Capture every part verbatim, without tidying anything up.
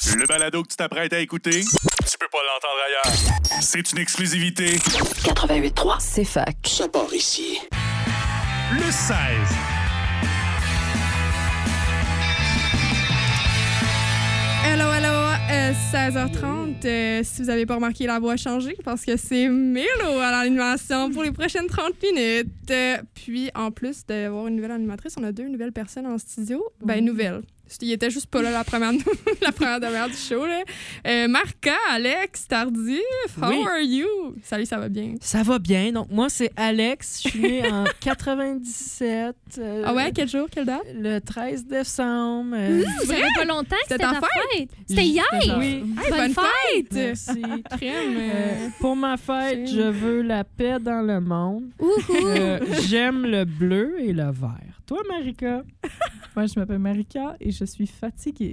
Le balado que tu t'apprêtes à écouter, tu peux pas l'entendre ailleurs. C'est une exclusivité. quatre-vingt-huit trois, C'est fac. ça part ici. Le seize. Hello, hello, euh, seize heures trente. Euh, si vous n'avez pas remarqué, la voix a changé parce que c'est Milo à l'animation pour les prochaines trente minutes. Euh, puis, en plus d'avoir une nouvelle animatrice, on a deux nouvelles personnes en studio. Ben, nouvelles. Il était juste pas là la première, la première demi-heure du show. Là. Euh, Marca, Alex, Tardif, how Oui. are you? Salut, ça va bien? Ça va bien. Donc, moi, c'est Alex. Je suis né en quatre-vingt-dix-sept. euh, Ah ouais, quel jour, quelle date? Le treize décembre. euh, Ça fait pas longtemps que C'était c'était ta ta fête. C'était J- hier. genre- Oui. Hey, Bonne fête! Merci. Crème. Euh, euh, pour ma fête, C'est- je veux la paix dans le monde. Ouhou. Euh, J'aime le bleu et le vert. Toi, Marika? Moi, je m'appelle Marika et je suis fatiguée.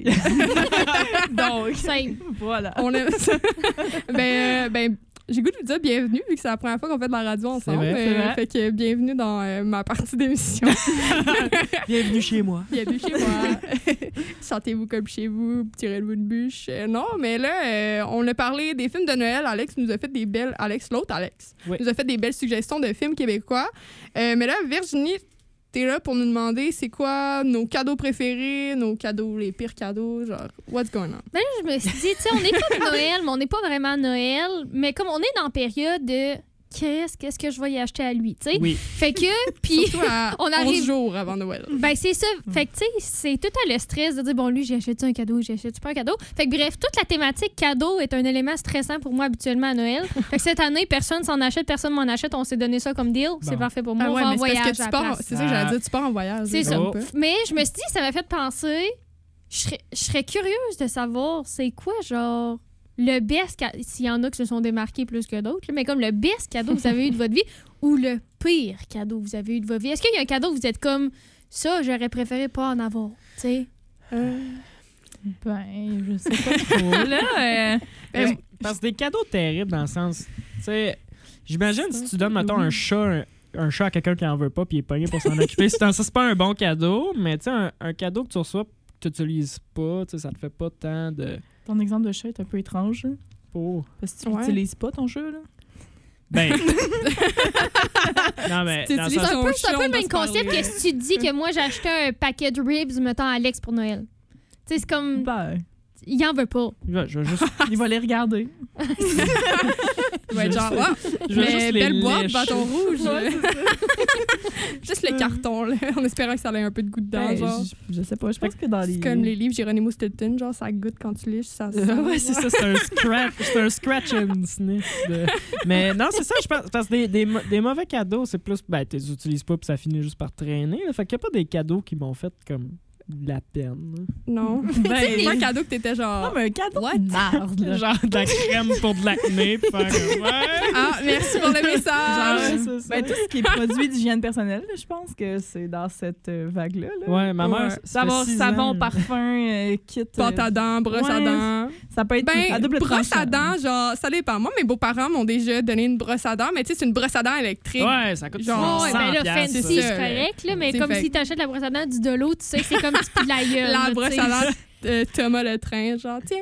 Donc, Same. voilà. On aime ça. ben, euh, ben, j'ai goût de vous dire bienvenue, vu que c'est la première fois qu'on fait de la radio ensemble. vrai, c'est vrai. Fait que bienvenue dans euh, ma partie d'émission. Bienvenue chez moi. Bienvenue chez moi. Sentez-vous comme chez vous, tirez-vous une bûche. Euh, non, mais là, euh, on a parlé des films de Noël. Alex nous a fait des belles... Alex, l'autre Alex, Oui. nous a fait des belles suggestions de films québécois. Euh, mais là, Virginie, t'es là pour nous demander c'est quoi nos cadeaux préférés, nos cadeaux, les pires cadeaux, genre, what's going on? Ben là, je me suis dit, tu sais, on est comme Noël, mais on n'est pas vraiment Noël. Mais comme on est dans la période de qu'est-ce, qu'est-ce que je vais y acheter à lui, tu sais. Oui. Fait que, puis, Surtout à on arrive- onze jours avant Noël. ben c'est ça. Fait que, tu sais, c'est tout à le stress de dire, bon, lui, j'ai acheté un cadeau, j'ai acheté pas un cadeau. Fait que, bref, toute la thématique cadeau est un élément stressant pour moi habituellement à Noël. Fait que cette année, personne s'en achète, personne m'en achète. On s'est donné ça comme deal. C'est Bon. parfait pour moi. Ah on ouais, va en mais c'est parce voyage que tu à la pars, place. c'est ça que j'allais Ah. dire, tu pars en voyage. C'est là, ça. un peu. Mais je me suis dit, ça m'a fait penser. Je serais, je serais curieuse de savoir c'est quoi, genre, le best, ca- s'il y en a qui se sont démarqués plus que d'autres, là, mais comme le best cadeau que vous avez eu de votre vie ou le pire cadeau que vous avez eu de votre vie. Est-ce qu'il y a un cadeau où vous êtes comme ça, j'aurais préféré pas en avoir, tu sais? Euh, Ben, je sais pas trop, là. euh, Parce, parce que des cadeaux terribles dans le sens, tu sais, j'imagine si tu donnes, mettons, un chat, un, un chat à quelqu'un qui en veut pas puis il est pogné pour s'en occuper, c'est, ça, c'est pas un bon cadeau, mais tu sais, un, un cadeau que tu reçois que tu n'utilises pas, tu sais, ça te fait pas tant de... ton exemple de chat est un peu étrange, là, Oh. parce que tu Ouais. n'utilises pas ton chat, là. Ben... non, mais... Tu dans le utilises sens- C'est un peu, c'est un chien, peu on le va même se parler. concept que si tu dis que moi j'ai acheté un paquet de ribs, mettons, à Alex pour Noël. Tu sais, c'est comme. Ben, Il en veut pas. Je vais, je vais juste... il va les regarder. il va être genre, ah, je vais mais juste les belle boîte, lécher. bâton rouge. Ouais, Juste le carton, là, en espérant que ça ait un peu de goût dedans, Ben, genre. je, je sais pas, je pense que dans les... C'est comme les livres Geronimo Stilton, genre, ça goûte quand tu liches, ça sent. ouais, c'est ça, c'est un scratch, c'est un scratch and sniff. de- Mais non, c'est ça, je pense, parce que des, des, mo- des mauvais cadeaux, c'est plus, ben, tu les utilises pas puis ça finit juste par traîner. Là. Fait qu'il y a pas des cadeaux qui m'ont fait comme de la peine. là. Non. Ben, C'est pas un cadeau que t'étais genre. non, mais un cadeau What? de marde, là. Genre de la crème pour de l'acné, puis faire comme, ouais. Ah, merci pour le Genre, message. c'est ça. Ben, tout ce qui est produit d'hygiène personnelle, là, je pense que c'est dans cette euh, vague-là. Là. Ouais, ma mère, Ouais. ça fait Savon, six savon ans. parfum, euh, kit. euh, Pâte à dents, brosse à ouais. dents. Ça peut être à Ben, double brosse tranchant. à dents, genre, ça dépend. Moi, mes beaux-parents m'ont déjà donné une brosse à dents, mais tu sais, c'est une brosse à dents électrique. Ouais, ça coûte Genre, genre Ouais, cent ben là, piastres, fancy, ça. c'est ça. correct, là, mais C'est comme fait- si t'achètes la brosse à dents du de l'eau, tu sais que c'est comme tu de la gueule. La là, brosse tu sais. à dents, euh, Thomas le train, genre, tiens.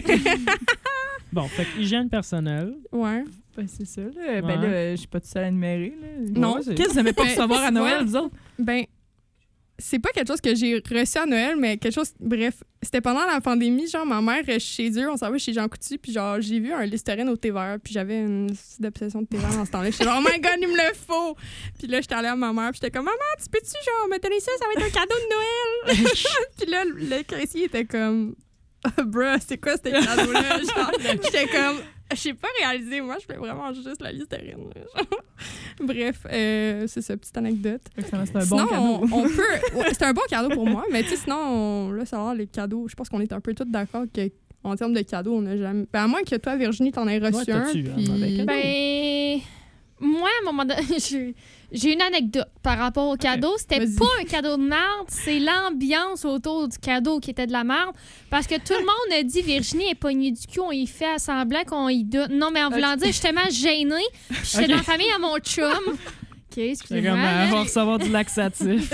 Bon, fait que hygiène personnelle. Ouais. Ben, c'est ça. Là. Ouais. Ben là, je suis pas toute seule à énumérer. Là. Non. Ouais, c'est- Qu'est-ce que vous aimez pas Ben, recevoir à Noël, ouais. vous autres? Ben, c'est pas quelque chose que j'ai reçu à Noël, mais quelque chose. Bref, c'était pendant la pandémie, genre, ma mère, chez eux, on s'en va chez Jean Coutu, puis genre, j'ai vu un Listerine au thé vert, puis j'avais une petite obsession de thé vert dans ce temps-là. J'étais genre, oh my god, il me le faut! Puis là, j'étais allée à ma mère, puis j'étais comme, maman, tu peux-tu, genre, me donner ça, ça va être un cadeau de Noël? Puis là, le le caissier était comme, oh, bruh, c'est quoi ce cadeau-là? Genre, j'étais comme, j'ai pas réalisé, moi, je fais vraiment juste la Listerine. là, genre. Bref, euh, c'est ça, petite anecdote. Fait que ça, c'est un Sinon, bon cadeau. on, on peut. Ouais, c'est un bon cadeau pour moi, mais tu sais, sinon, on, là, ça va, les cadeaux. Je pense qu'on est un peu tous d'accord qu'en termes de cadeaux, on n'a jamais. Ben, à moins que toi, Virginie, t'en aies reçu Ouais, un. t'as-tu, hein, Puis... avec un- Ben, moi, à un moment donné, j'ai- j'ai une anecdote par rapport au cadeau. C'était Vas-y. pas un cadeau de merde, c'est l'ambiance autour du cadeau qui était de la merde. Parce que tout le monde a dit Virginie est pognée du cul, on y fait à semblant qu'on y donne. Non, mais en voulant dire, je suis tellement gênée. Puis j'étais Ok. dans la famille à mon chum C'est excusez-moi. comme, là. elle va recevoir du laxatif.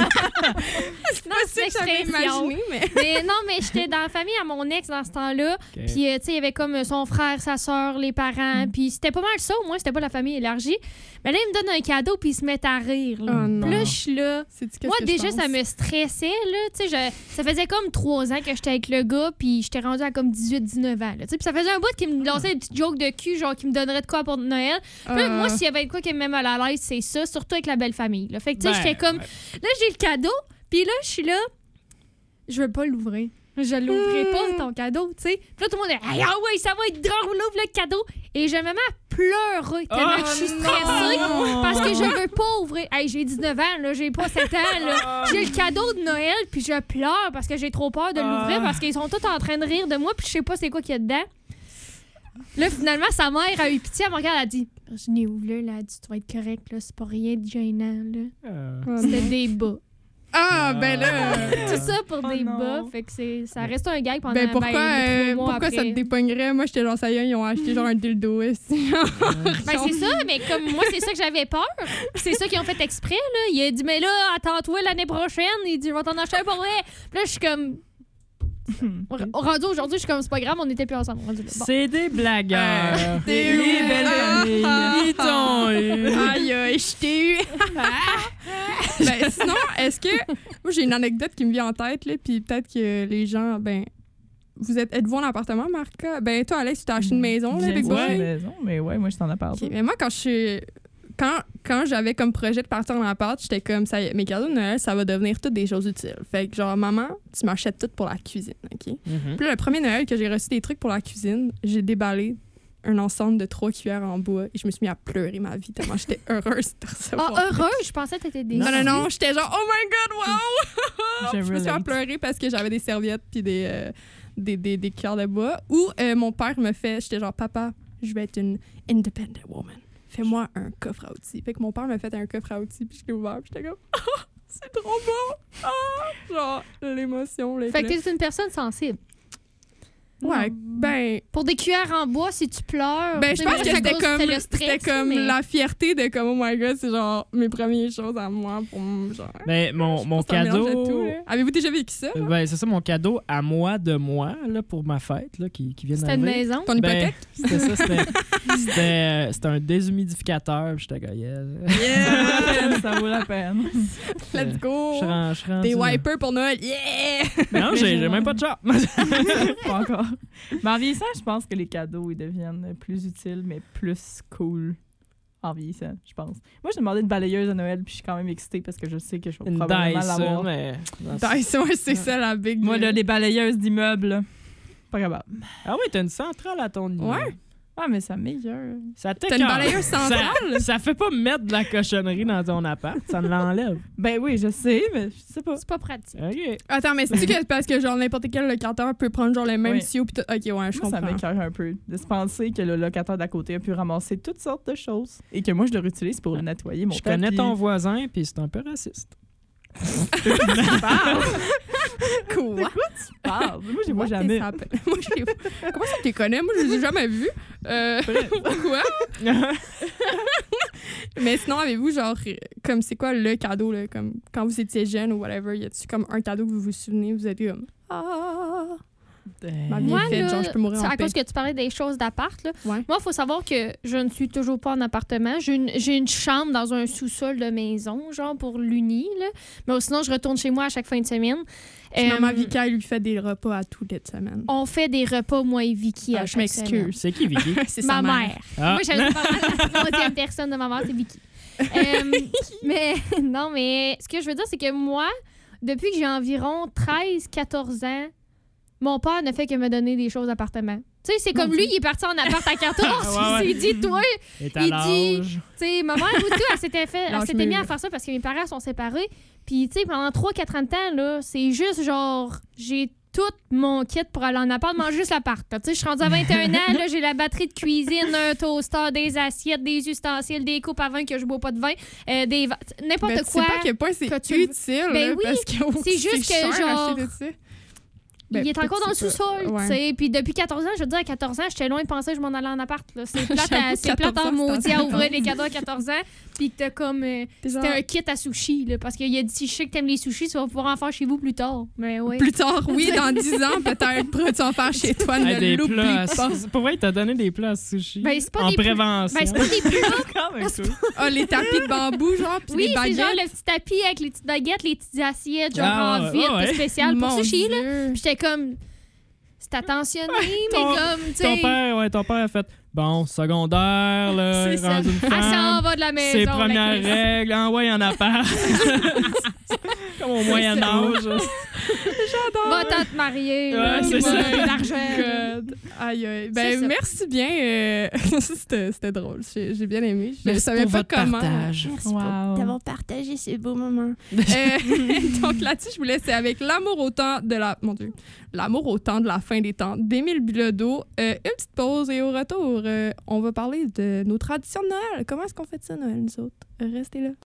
Non, C'est c'est ça que j'avais l'expression. imaginé, mais... Mais non, mais j'étais dans la famille à mon ex dans ce temps-là. Ok. Puis, euh, tu sais, il y avait comme son frère, sa soeur, les parents. Mm. Puis, c'était pas mal ça. Au moins, c'était pas la famille élargie. Mais là, il me donne un cadeau, puis il se met à rire. Là. Oh non. Puis là, je suis là. Sais-tu qu'est-ce Moi, que je déjà, pense? ça me stressait. Là. Tu sais, je- ça faisait comme trois ans que j'étais avec le gars, puis j'étais rendue à comme dix-huit dix-neuf ans. Là. Tu sais, puis ça faisait un bout qu'il me lançait des petites jokes de cul, genre qui me donnerait de quoi pour Noël. Puis là, Ah. moi, s'il y avait de quoi qui me met mal à l'aise, c'est ça, surtout avec la belle famille. Là. Fait que, tu sais, Ben, j'étais comme. ouais. Là, j'ai le cadeau, puis là, je suis là. Je veux pas l'ouvrir. Je l'ouvrirai Hmm. pas, ton cadeau, tu sais. Puis là, tout le monde est hey, ah ouais, ça va être drôle, ouvre le cadeau. Et je me mets à pleurer tellement Oh que je suis stressée non! parce que je veux pas ouvrir. Hey, j'ai dix-neuf ans, là, j'ai pas sept ans, là. J'ai le cadeau de Noël, puis je pleure parce que j'ai trop peur de l'ouvrir Ah. parce qu'ils sont tous en train de rire de moi, puis je sais pas c'est quoi qu'il y a dedans. Là, finalement, sa mère a eu pitié, elle me regarde, elle a dit Virginie, ouvre-le, là, elle a dit tu vas être correct, là, c'est pas rien de gênant, là. Euh, Oh C'était non. des bas. Ah, ben là... Tout ça pour Oh des non. bas, fait que c'est, ça reste un gag pendant Ben pourquoi, ben, euh, trois mois pourquoi ça après. te dépognerait? Moi, j'étais genre, ça y est, ils ont acheté genre un dildo. aussi. Ben c'est ça, mais comme moi, c'est ça que j'avais peur. C'est ça qu'ils ont fait exprès, là. Il a dit, mais là, attends-toi l'année prochaine. Il dit, je vais t'en acheter un pour vrai. Puis là, je suis comme. R- Rendu aujourd'hui, je suis comme, c'est pas grave, on était plus ensemble. Rendu là. Bon. C'est des blagueurs. t'es Les où? belles Ah, familles. ah, Ils t'ont eu. Aïe, aïe, je t'ai eu. Ben sinon, est-ce que... Moi, j'ai une anecdote qui me vient en tête, là, puis peut-être que les gens, ben... Vous êtes, êtes-vous en appartement, Marca? Ben toi, Alex, tu t'as acheté une maison, là, Bien Big sûr, Boy? une maison, mais ouais, moi, je t'en ai parlé. Ok, mais moi, quand je suis... Quand, quand j'avais comme projet de partir en appart, j'étais comme, ça y est, mes cadeaux de Noël, ça va devenir toutes des choses utiles. Fait que genre, maman, tu m'achètes tout pour la cuisine, OK? Mhm. Puis là, le premier Noël que j'ai reçu des trucs pour la cuisine, j'ai déballé un ensemble de trois cuillères en bois et je me suis mis à pleurer ma vie tellement j'étais heureuse de recevoir. Ah, heureux, je pensais que t'étais déçue. Non, non, non, j'étais genre, oh my god, wow! Je je me suis mis à relate. pleurer parce que j'avais des serviettes puis des, euh, des, des, des cuillères de bois. Ou euh, mon père me fait, j'étais genre, papa, je vais être une independent woman. Fais-moi un coffre à outils. Fait que mon père m'a fait un coffre à outils puis je l'ai ouvert puis j'étais comme, ah, c'est trop beau! Ah! Genre, l'émotion, les Fait que t'es une personne sensible. Ouais, ben, Pour des cuillères en bois, si tu pleures. ben tu je sais, pense moi, que c'est à c'était cause- comme, le stress, c'était comme mais- la fierté de comme, oh my god, c'est genre mes premières choses à moi pour me, genre. Ben, mon, mon C'est un mélange de cadeau. tout, là. Avez-vous déjà vécu ça? Euh, Ben, c'est ça, mon cadeau à moi, de moi, là, pour ma fête, là, qui, qui vient C'était une d'arriver. maison. Ton Ben, hypothèque? c'était ça, c'était, c'était, euh, c'était un déshumidificateur. puis J'étais comme, yeah. Yeah! Ça vaut la peine. Let's go! Je suis ren- je suis rendu Des là. wipers pour Noël, yeah! Mais non, j'ai, j'ai même pas de char. Pas encore. Mais en vieillissant, je pense que les cadeaux, ils deviennent plus utiles, mais plus cool en vieillissant, je pense. Moi, j'ai demandé une balayeuse à Noël, puis je suis quand même excitée parce que je sais que je vais Une probablement Dyson, l'avoir. mais... Dyson, c'est ça la big. Moi, là, les balayeuses d'immeubles, là, pas capable. Ah oui, t'as une centrale à ton niveau. Ouais. Ah, mais ça meilleure. Ça T'as une balayeuse centrale? Ça, ça fait pas mettre de la cochonnerie dans ton appart, ça ne l'enlève. Ben oui, je sais, mais je sais pas. C'est pas pratique. OK. Attends, mais c'est-tu que parce que genre n'importe quel locataire peut prendre genre les mêmes Oui. tuyaux pis tout. Ok, ouais, je Moi, ça comprends. m'écoeure un peu de se penser que le locataire d'à côté a pu ramasser toutes sortes de choses et que moi, je le réutilise pour nettoyer mon Je connais tapis. ton voisin, puis c'est un peu raciste. Quoi? Parle. Moi, je les vois What jamais. is happening? Moi, je les vois- Comment ça tu les connais? Moi, je les ai jamais vus. Euh, pourquoi? Mais sinon, avez-vous genre, euh, comme c'est quoi le cadeau, là, comme quand vous étiez jeune ou whatever, y a-tu comme un cadeau que vous vous souvenez, vous êtes comme ah, ma vie Moi, est faite, là, genre je peux mourir c'est en à paix. cause que tu parlais des choses d'appart. Là. Ouais. Moi, il faut savoir que je ne suis toujours pas en appartement. J'ai une, j'ai une chambre dans un sous-sol de maison, genre pour l'uni. Là. Mais sinon, je retourne chez moi à chaque fin de semaine. Puis Euh, Maman Vika, elle lui fait des repas à toutes les semaines. on fait des repas, moi et Vicky. Ah, à je chaque m'excuse. semaine. C'est qui, Vicky? C'est Ma sa mère. mère. Ah. Moi, j'aime pas mal la troisième personne de ma mère, c'est Vicky. Euh, mais non, mais ce que je veux dire, c'est que moi, depuis que j'ai environ treize quatorze ans, mon père ne fait que me donner des choses d'appartement. Tu sais, c'est comme lui, il est parti en appart à quatorze, Ouais, ouais. il s'est dit, toi, Et à Il l'âge. Tu sais, ma mère, tout, elle s'était fait, elle Lâche s'était mur. mise à faire ça parce que mes parents sont séparés. Puis, tu sais, pendant trois quatre ans de temps, là, c'est juste genre, j'ai tout mon kit pour aller en appart, manger juste l'appart. Tu sais, je suis rendue à vingt et un ans, là, j'ai la batterie de cuisine, un toaster, des assiettes, des ustensiles, des coupes à vin que je bois pas de vin, euh, des va- n'importe Ben, tu quoi. sais pas à quel point c'est que tu- utile. Ben là, oui, parce que c'est juste que, cher genre, acheter tout ça. Ben, il est encore dans le peut-être c'est sous-sol, pas- tu ouais. sais. Puis depuis quatorze ans, je veux dire, à quatorze ans, j'étais loin de penser que je m'en allais en appart. là. C'est plate, à- J'avoue, c'est plate quatorze en ans, c'est maudit à assez ouvrir intense. les cadeaux à quatorze ans. puis que t'as comme. euh, T'es C'était genre- un kit à sushi, là, parce qu'il a dit, je sais que t'aimes les sushis, tu vas pouvoir en faire chez vous plus tard. Mais ouais. Plus tard, oui, dans dix ans, peut-être, pourras-tu en faire chez toi, Hey, ne des l'oublie plats à pas. sushi. Pour vrai, il t'a donné des plats à sushi. Ben, c'est pas en des plats- prévention. Ben, c'est pas des plats. Quand même cool. Ah, les tapis de bambou, genre, puis Oui, les c'est baguettes. genre le petit tapis avec les petites baguettes, les petites assiettes, genre Ah, en ouais, vitre ouais. spécial pour Mon sushi, là. Dieu. Puis j'étais comme. C'est attentionné, mais ton- comme, tu Ton sais. père, ouais, ton père a fait bon, secondaire, là, C'est ça. rendu une Elle s'en femme. va de la maison. Ses la premières Chris. règles, ah ouais, il y en a pas. Comme au Moyen-Âge. Va-t'en te marier. Ouais, là, c'est qui ça. va l'argent. God. Aïe, aïe. C'est Ben, ça. merci bien. euh, c'était, c'était drôle. J'ai, j'ai bien aimé. Je Merci savais pour pas votre comment. partage. Merci Wow. pour d'avoir partagé ces beaux moments. Euh, donc là-dessus, je vous laisse avec l'amour au temps de la. Mon Dieu. L'amour au temps de la fin des temps d'Émile Bilodeau. Euh, une petite pause et au retour, euh, on va parler de nos traditions de Noël. Comment est-ce qu'on fait ça, Noël, nous autres? Restez là.